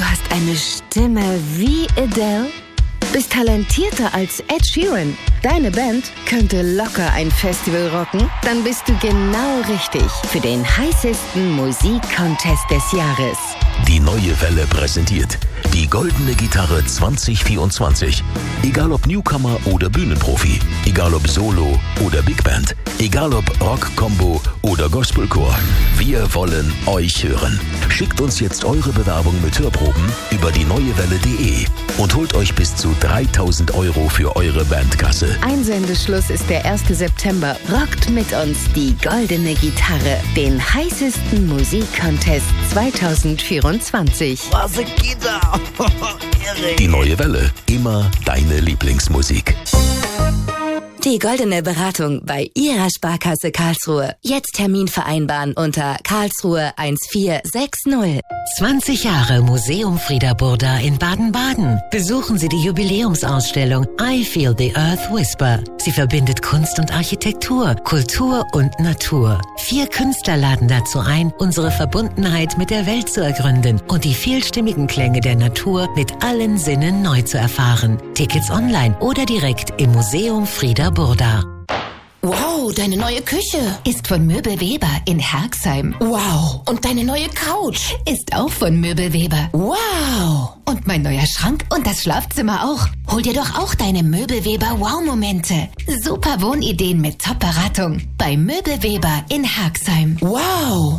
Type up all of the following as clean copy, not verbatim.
hast eine Stimme wie Adele? Bist talentierter als Ed Sheeran? Deine Band könnte locker ein Festival rocken? Dann bist du genau richtig für den heißesten Musikcontest des Jahres. Die Neue Welle präsentiert die Goldene Gitarre 2024. Egal ob Newcomer oder Bühnenprofi, egal ob Solo oder Big Band, egal ob Rock-Combo oder Gospelchor, wir wollen euch hören. Schickt uns jetzt eure Bewerbung mit Hörproben über dieneuewelle.de und holt euch bis zu 3.000 € für eure Bandkasse. Einsendeschluss ist der 1. September. Rockt mit uns die Goldene Gitarre, den heißesten Musikcontest 2024. Was ein Gitter! Die Neue Welle, immer deine Lieblingsmusik. Die Goldene Beratung bei Ihrer Sparkasse Karlsruhe. Jetzt Termin vereinbaren unter Karlsruhe 1460. 20 Jahre Museum Frieda Burda in Baden-Baden. Besuchen Sie die Jubiläumsausstellung I Feel the Earth Whisper. Sie verbindet Kunst und Architektur, Kultur und Natur. 4 Künstler laden dazu ein, unsere Verbundenheit mit der Welt zu ergründen und die vielstimmigen Klänge der Natur mit allen Sinnen neu zu erfahren. Tickets online oder direkt im Museum Frieda Burda. Wow, deine neue Küche ist von Möbelweber in Herxheim. Wow, und deine neue Couch ist auch von Möbelweber. Wow, und mein neuer Schrank und das Schlafzimmer auch. Hol dir doch auch deine Möbelweber Wow-Momente. Super Wohnideen mit Top-Beratung bei Möbelweber in Herxheim. Wow.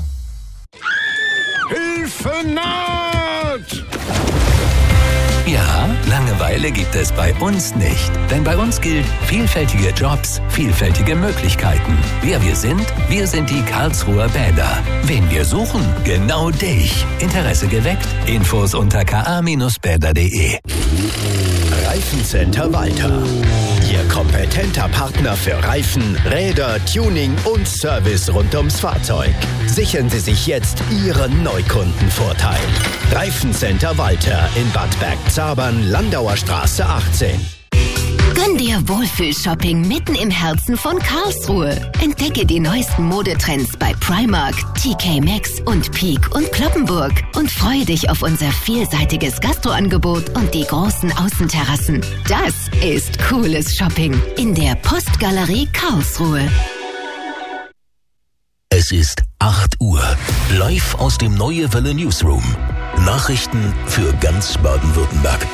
Hilfe naht! Ja, Langeweile gibt es bei uns nicht. Denn bei uns gilt vielfältige Jobs, vielfältige Möglichkeiten. Wer wir sind die Karlsruher Bäder. Wen wir suchen? Genau dich. Interesse geweckt? Infos unter ka-bäder.de. Reifencenter Walter. Ihr kompetenter Partner für Reifen, Räder, Tuning und Service rund ums Fahrzeug. Sichern Sie sich jetzt Ihren Neukundenvorteil. Reifencenter Walter in Bad Bergzabern, Landauer Straße 18. Gönn dir Wohlfühl-Shopping mitten im Herzen von Karlsruhe. Entdecke die neuesten Modetrends bei Primark, TK Maxx und Peak und Cloppenburg. Und freue dich auf unser vielseitiges Gastroangebot und die großen Außenterrassen. Das ist cooles Shopping in der Postgalerie Karlsruhe. Es ist 8 Uhr. Live aus dem Neue Welle Newsroom. Nachrichten für ganz Baden-Württemberg.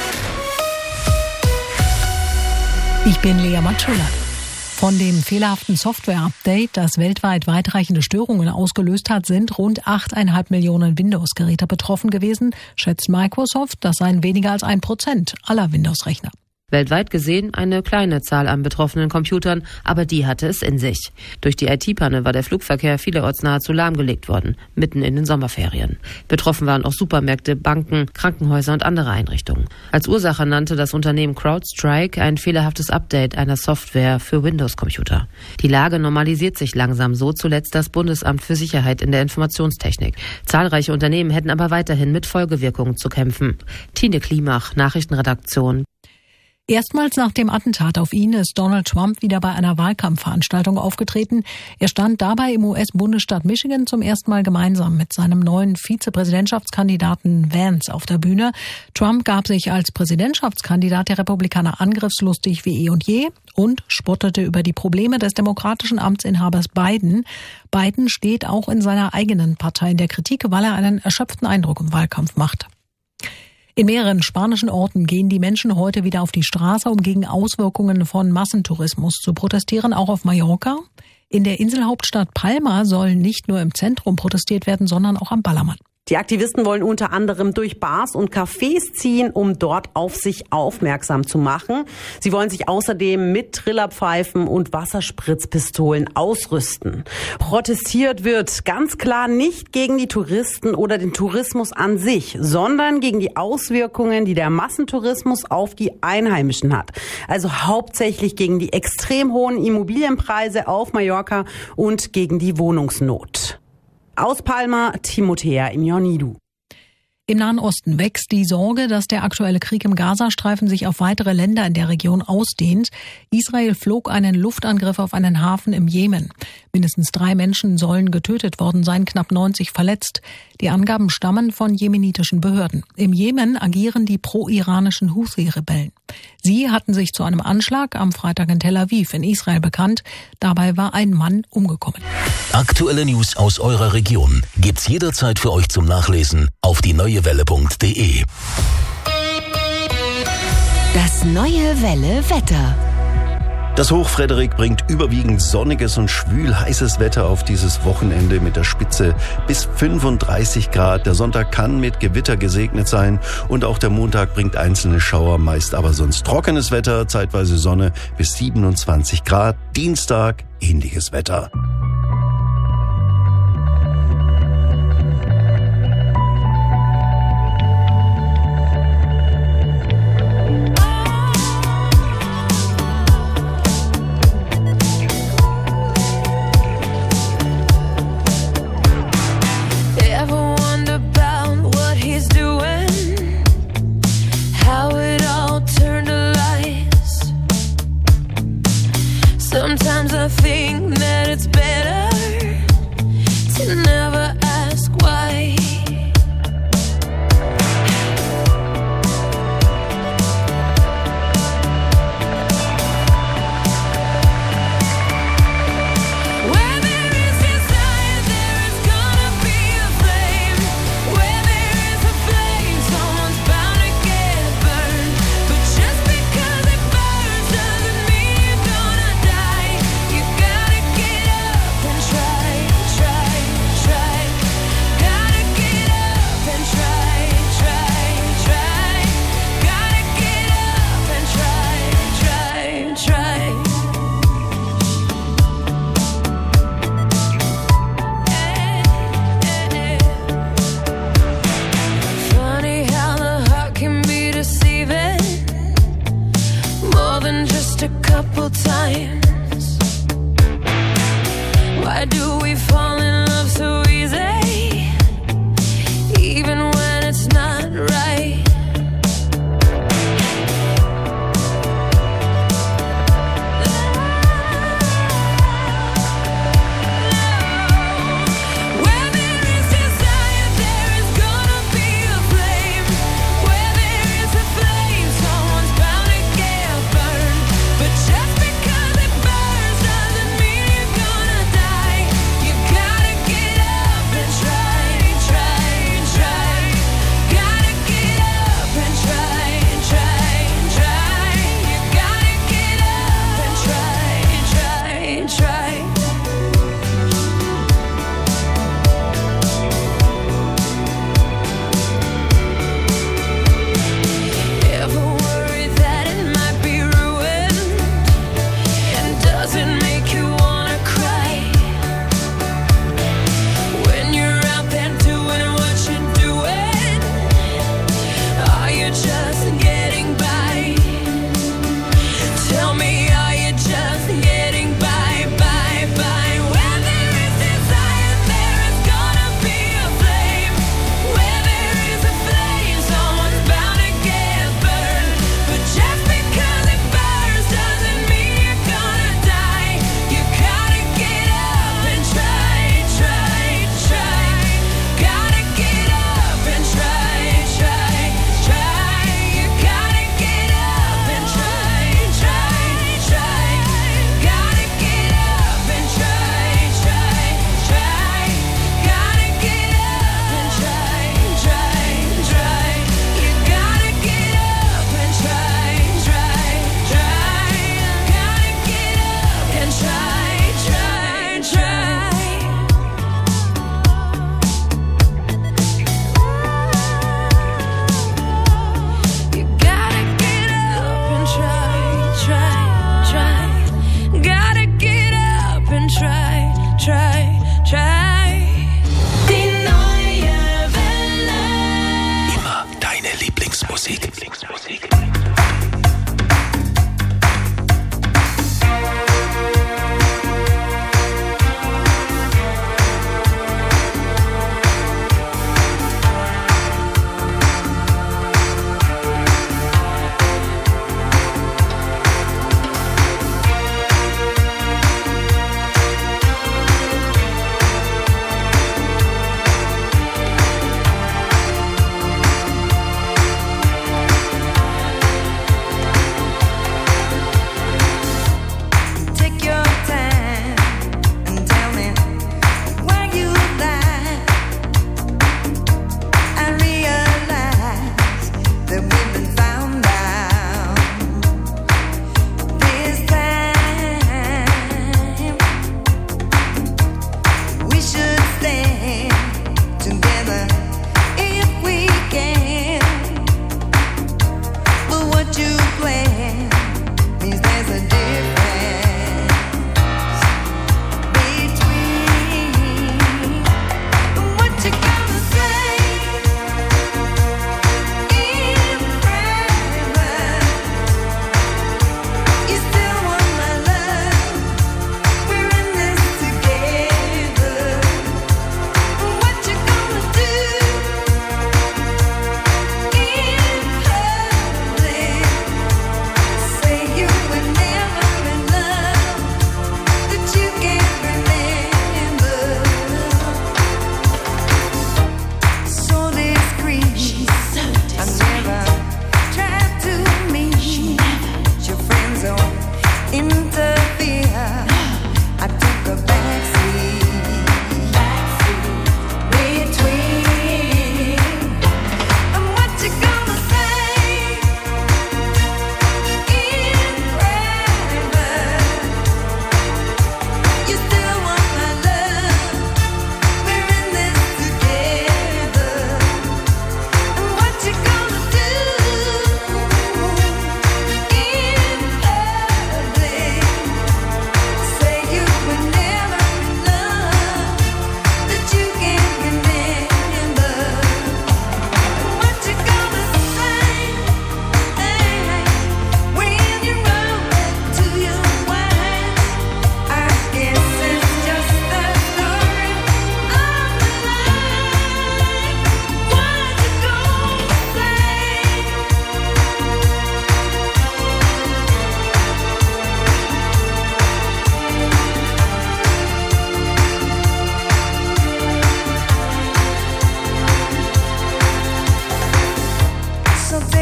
Ich bin Lea Matschula. Von dem fehlerhaften Software-Update, das weltweit weitreichende Störungen ausgelöst hat, sind rund 8,5 Millionen Windows-Geräte betroffen gewesen, schätzt Microsoft. Das seien weniger als 1% aller Windows-Rechner. Weltweit gesehen eine kleine Zahl an betroffenen Computern, aber die hatte es in sich. Durch die IT-Panne war der Flugverkehr vielerorts nahezu lahmgelegt worden, mitten in den Sommerferien. Betroffen waren auch Supermärkte, Banken, Krankenhäuser und andere Einrichtungen. Als Ursache nannte das Unternehmen CrowdStrike ein fehlerhaftes Update einer Software für Windows-Computer. Die Lage normalisiert sich langsam, so zuletzt das Bundesamt für Sicherheit in der Informationstechnik. Zahlreiche Unternehmen hätten aber weiterhin mit Folgewirkungen zu kämpfen. Tine Klimach, Nachrichtenredaktion. Erstmals nach dem Attentat auf ihn ist Donald Trump wieder bei einer Wahlkampfveranstaltung aufgetreten. Er stand dabei im US-Bundesstaat Michigan zum ersten Mal gemeinsam mit seinem neuen Vizepräsidentschaftskandidaten Vance auf der Bühne. Trump gab sich als Präsidentschaftskandidat der Republikaner angriffslustig wie eh und je und spottete über die Probleme des demokratischen Amtsinhabers Biden. Biden steht auch in seiner eigenen Partei in der Kritik, weil er einen erschöpften Eindruck im Wahlkampf macht. In mehreren spanischen Orten gehen die Menschen heute wieder auf die Straße, um gegen Auswirkungen von Massentourismus zu protestieren, auch auf Mallorca. In der Inselhauptstadt Palma soll nicht nur im Zentrum protestiert werden, sondern auch am Ballermann. Die Aktivisten wollen unter anderem durch Bars und Cafés ziehen, um dort auf sich aufmerksam zu machen. Sie wollen sich außerdem mit Trillerpfeifen und Wasserspritzpistolen ausrüsten. Protestiert wird ganz klar nicht gegen die Touristen oder den Tourismus an sich, sondern gegen die Auswirkungen, die der Massentourismus auf die Einheimischen hat. Also hauptsächlich gegen die extrem hohen Immobilienpreise auf Mallorca und gegen die Wohnungsnot. Aus Palma, Timothea Imjonidu. Im Nahen Osten wächst die Sorge, dass der aktuelle Krieg im Gazastreifen sich auf weitere Länder in der Region ausdehnt. Israel flog einen Luftangriff auf einen Hafen im Jemen. Mindestens 3 Menschen sollen getötet worden sein, knapp 90 verletzt. Die Angaben stammen von jemenitischen Behörden. Im Jemen agieren die pro-iranischen Houthi-Rebellen. Sie hatten sich zu einem Anschlag am Freitag in Tel Aviv in Israel bekannt. Dabei war ein Mann umgekommen. Aktuelle News aus eurer Region gibt's jederzeit für euch zum Nachlesen auf dieneuewelle.de. Das Neue Welle Wetter. Das Hoch Frederik bringt überwiegend sonniges und schwül heißes Wetter auf dieses Wochenende mit der Spitze bis 35 Grad. Der Sonntag kann mit Gewitter gesegnet sein und auch der Montag bringt einzelne Schauer, meist aber sonst trockenes Wetter, zeitweise Sonne bis 27 Grad. Dienstag ähnliches Wetter. Sometimes I think that it's better to never ask why. Where there is desire, there is gonna be a flame. Where there is a flame, someone's bound to get burned. But just because it burns doesn't mean you're gonna die. You gotta get up and try, try, try. Gotta get up and try, try, try. Gotta get up and try, try, try. Funny how the heart can be deceiving more than just a couple times. Why do we fall in love so easy, even when it's not right? Where there is desire, there is gonna be a flame. Where there is a flame, someone's bound to get burned. But just because it burns doesn't mean you're gonna die. You gotta get up and try, try, try. Gotta get up and try, try, try. You gotta get up and try, try, try. Ever worried that it might be ruined? And does it make you wanna cry? When you're out there doing what you're doing, are you just getting by? Tell me, are you just getting by, by, by? Where there is desire, there is gonna be a flame. Where there is a flame, someone's bound to get burned. But just because it burns doesn't mean you're gonna die. You gotta get up and try, try, try. Gotta get up and try, try, try. You gotta get up and try, try, try. Gotta get up and try, try, try. Gotta get up and try, try, try. You gotta get up and try, try, try. Gotta get up and try, try, try. You gotta get up and try, try, try. Gotta get up and try, try, try. Die neue Welle. Immer deine Lieblingsmusik.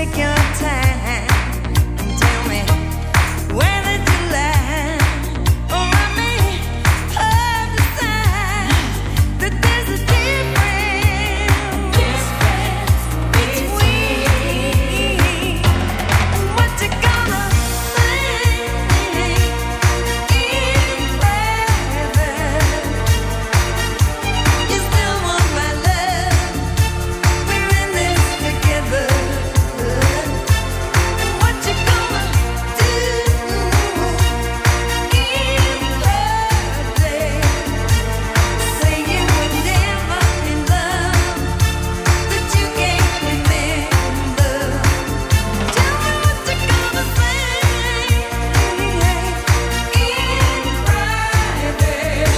take your time and tell me where did you land? Or I may understand that there's a difference between what you gonna say in private. You still want my love. We're in this together. What you gonna do in private? Say you would never in love, that you can't remember. Tell me what you gonna say in private.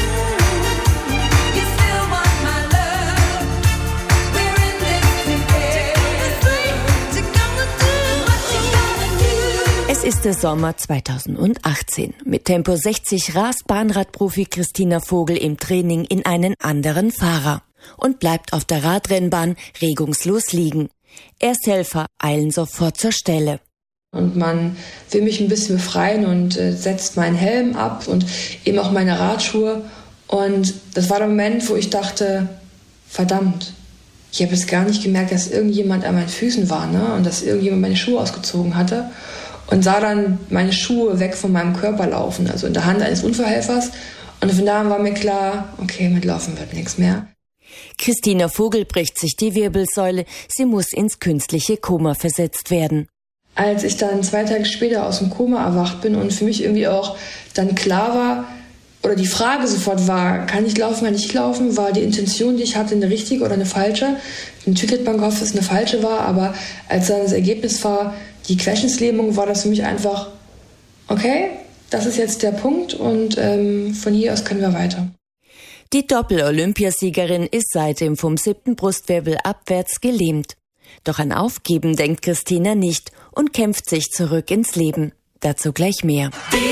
You still want my love. We're in this together. What you gonna do? What you gonna do? Es ist der Sommer 2018. Mit Tempo 60 rast Bahnradprofi Christina Vogel im Training in einen anderen Fahrer und bleibt auf der Radrennbahn regungslos liegen. Ersthelfer eilen sofort zur Stelle. Und man will mich ein bisschen befreien und setzt meinen Helm ab und eben auch meine Radschuhe. Und das war der Moment, wo ich dachte, verdammt, ich habe jetzt gar nicht gemerkt, dass irgendjemand an meinen Füßen war, ne? Und dass irgendjemand meine Schuhe ausgezogen hatte. Und sah dann meine Schuhe weg von meinem Körper laufen, also in der Hand eines Unfallhelfers. Und von da an war mir klar, okay, mit Laufen wird nichts mehr. Christina Vogel bricht sich die Wirbelsäule. Sie muss ins künstliche Koma versetzt werden. Als ich dann 2 Tage später aus dem Koma erwacht bin und für mich irgendwie auch dann klar war, oder die Frage sofort war, kann ich laufen, kann ich nicht laufen, war die Intention, die ich hatte, eine richtige oder eine falsche. Natürlich hat man gehofft, dass es eine falsche war, aber als dann das Ergebnis war, die Querschnittslähmung, war das für mich einfach, okay, das ist jetzt der Punkt und von hier aus können wir weiter. Die Doppel-Olympiasiegerin ist seitdem vom 7. Brustwirbel abwärts gelähmt. Doch an Aufgeben denkt Christina nicht und kämpft sich zurück ins Leben. Dazu gleich mehr.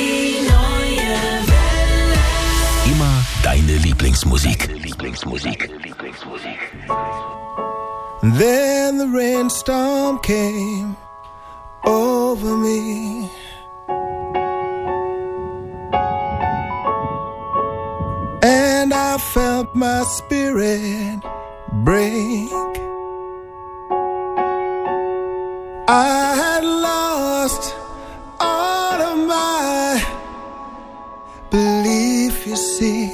Immer deine Lieblingsmusik. Then the rainstorm came over me. And I felt my spirit break. I had lost all of my belief, you see,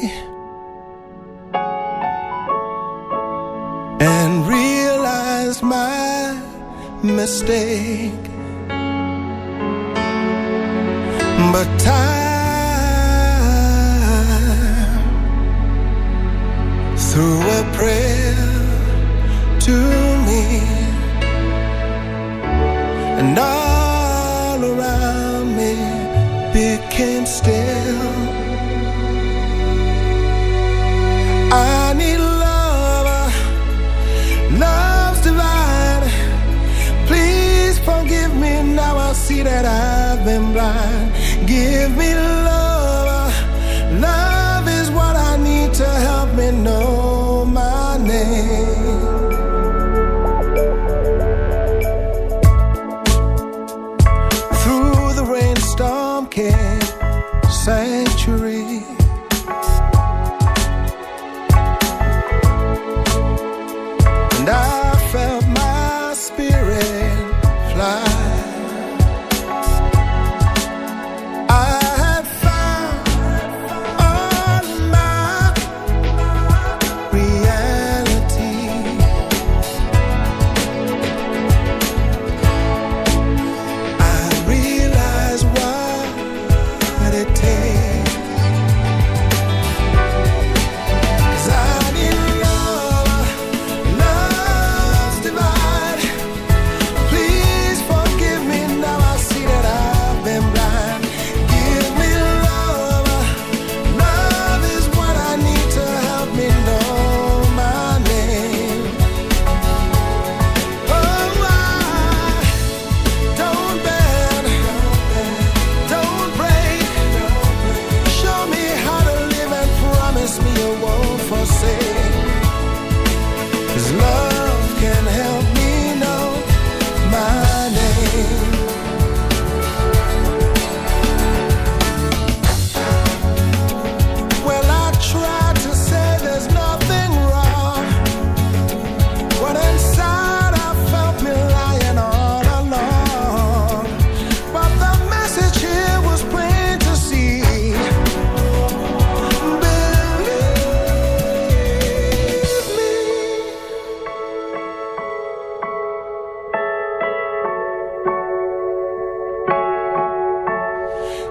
and realized my mistake. But time threw a prayer to me, and all around me became still. I need love, love's divine. Please forgive me, now I see that I've been blind. Give me love, love is what I need to help me know my name. Through the rainstorm came sanctuary. And I felt my spirit fly. I had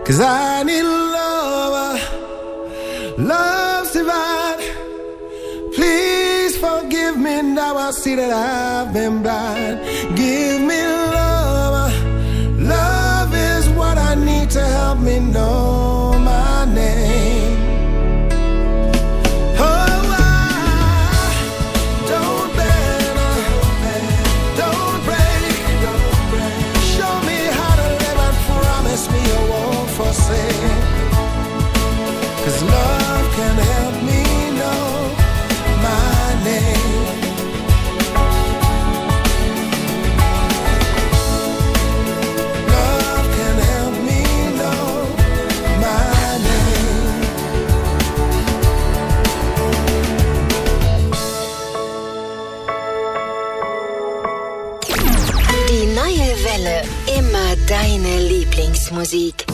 'Cause I need love, love's divine. Please forgive me now, I see that I've been blind. Give me love, love is what I need to help me know my name. Oh, I don't bend, don't break. Show me how to live and promise me you won't forsake. 'Cause love can help me know my name. Love can help me know my name. Die neue Welle, immer deine Lieblingsmusik.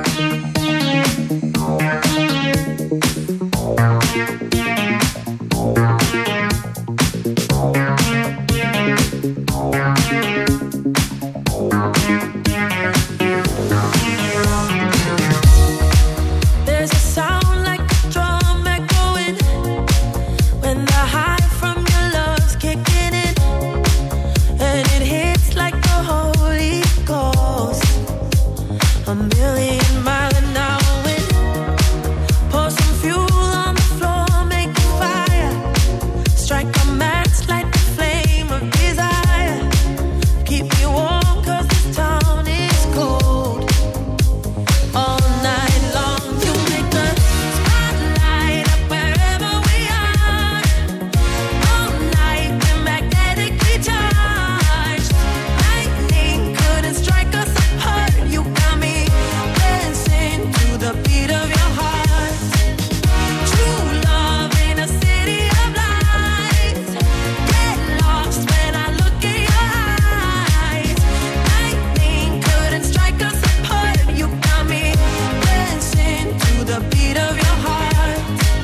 There's a sound like a drum echoing when the high from your love's kicking in, and it hits like the Holy Ghost. A million mile an hour wind. Pour some fuel on the floor, make a fire. Strike a match, light the flame of desire. Keep me warm 'cause this town is cold. All night long you make the spotlight up wherever we are. All night we're magnetically charged. Lightning couldn't strike us apart. You got me dancing to the beat of your heart. True love in a city of lights. Get lost when I look in your eyes. Lightning couldn't strike us apart. You got me dancing to the beat of your heart.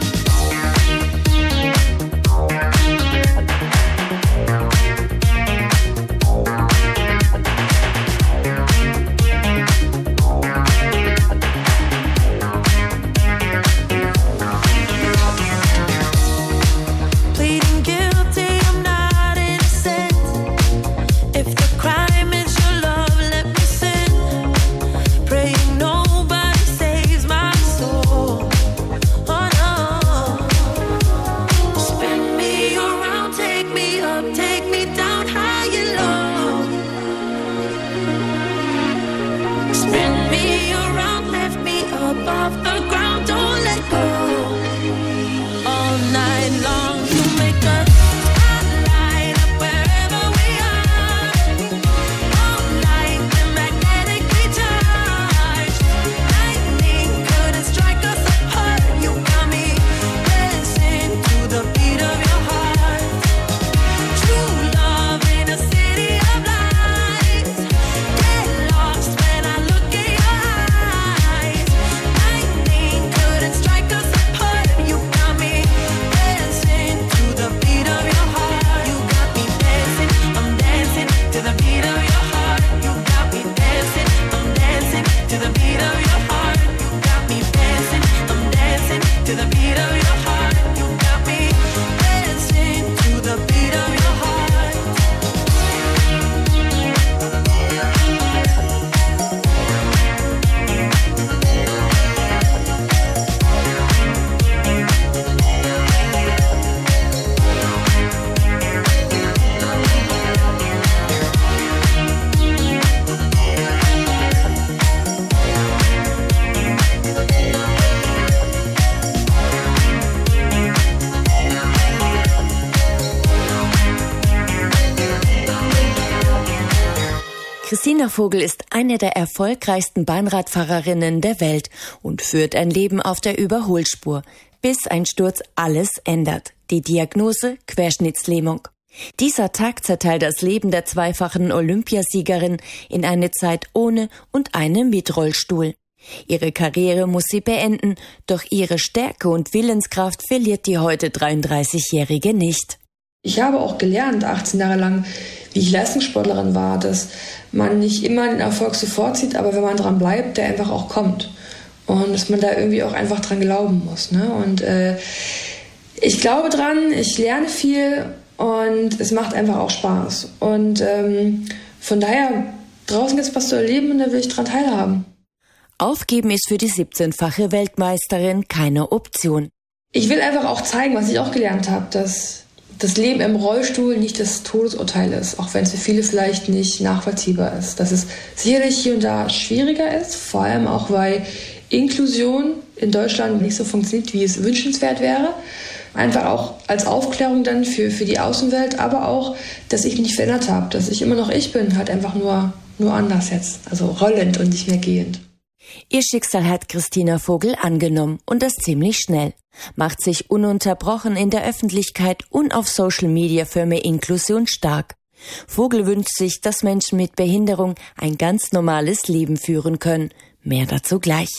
Pleading guilty, I'm not innocent. If the crime is your love, let me sin. Praying nobody saves my soul. Oh no. Spin me around, take me up, take me down high and low. Spin me around, lift me up off the ground, don't let go. All night long you make the spotlight up wherever we are. All night we're magnetically charged. Lightning couldn't strike us apart. You got me dancing to the beat of your heart. True love in a city of lights. Get lost when I look in your eyes. Lightning couldn't strike us apart. You got me dancing to the beat of your heart. You got me dancing, I'm dancing to the beat of your heart. You got me dancing, I'm dancing to the beat of your heart. You got me dancing, I'm dancing to the beat of your heart. You got me dancing to the beat of your heart. Christina Vogel ist eine der erfolgreichsten Bahnradfahrerinnen der Welt und führt ein Leben auf der Überholspur, bis ein Sturz alles ändert. Die Diagnose: Querschnittslähmung. Dieser Tag zerteilt das Leben der zweifachen Olympiasiegerin in eine Zeit ohne und eine mit Rollstuhl. Ihre Karriere muss sie beenden, doch ihre Stärke und Willenskraft verliert die heute 33-Jährige nicht. Ich habe auch gelernt, 18 Jahre lang, wie ich Leistungssportlerin war, dass man nicht immer den Erfolg sofort sieht, aber wenn man dran bleibt, der einfach auch kommt. und dass man da irgendwie auch einfach dran glauben muss. Ne? Und ich glaube dran, ich lerne viel und es macht einfach auch Spaß. Und von daher, draußen gibt es was zu erleben und da will ich dran teilhaben. Aufgeben ist für die 17-fache Weltmeisterin keine Option. Ich will einfach auch zeigen, was ich auch gelernt habe, dass das Leben im Rollstuhl nicht das Todesurteil ist, auch wenn es für viele vielleicht nicht nachvollziehbar ist. Dass es sicherlich hier und da schwieriger ist, vor allem auch, weil Inklusion in Deutschland nicht so funktioniert, wie es wünschenswert wäre. Einfach auch als Aufklärung dann für die Außenwelt, aber auch, dass ich mich nicht verändert habe, dass ich immer noch ich bin, halt einfach nur anders jetzt, also rollend und nicht mehr gehend. Ihr Schicksal hat Christina Vogel angenommen und das ziemlich schnell. Macht sich ununterbrochen in der Öffentlichkeit und auf Social Media für mehr Inklusion stark. Vogel wünscht sich, dass Menschen mit Behinderung ein ganz normales Leben führen können. Mehr dazu gleich.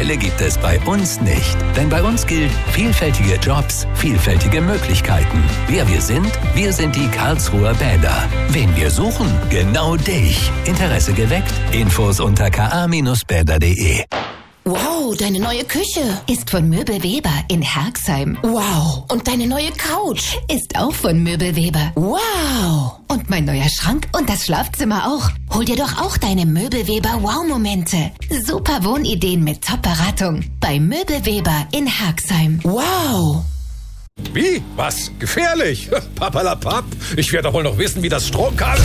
Stelle gibt es bei uns nicht. Denn bei uns gilt vielfältige Jobs, vielfältige Möglichkeiten. Wer wir sind die Karlsruher Bäder. Wen wir suchen? Genau dich. Interesse geweckt? Infos unter ka-bäder.de. Wow, deine neue Küche ist von Möbel Weber in Herxheim. Wow. Und deine neue Couch ist auch von Möbel Weber. Wow. Und mein neuer Schrank und das Schlafzimmer auch. Hol dir doch auch deine Möbel Weber Wow-Momente. Super Wohnideen mit Top-Beratung bei Möbel Weber in Herxheim. Wow. Wie? Was? Gefährlich? Papalapap. Ich werde wohl noch wissen, wie das Strom kann.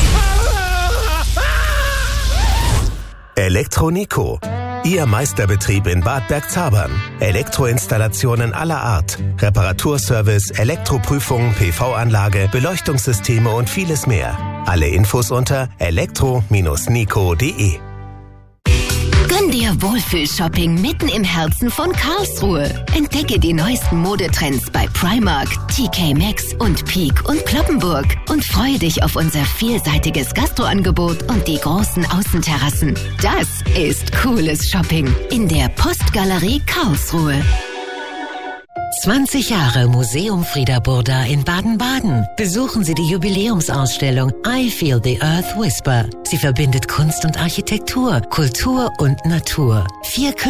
Elektronico. Ihr Meisterbetrieb in Bad Bergzabern. Elektroinstallationen aller Art. Reparaturservice, Elektroprüfung, PV-Anlage, Beleuchtungssysteme und vieles mehr. Alle Infos unter elektro-nico.de. Gönn dir Wohlfühl-Shopping mitten im Herzen von Karlsruhe. Entdecke die neuesten Modetrends bei Primark, TK Maxx und Peek und Cloppenburg. Und freue dich auf unser vielseitiges Gastroangebot und die großen Außenterrassen. Das ist cooles Shopping in der Postgalerie Karlsruhe. 20 Jahre Museum Frieda Burda in Baden-Baden. Besuchen Sie die Jubiläumsausstellung I Feel the Earth Whisper. Sie verbindet Kunst und Architektur, Kultur und Natur. 4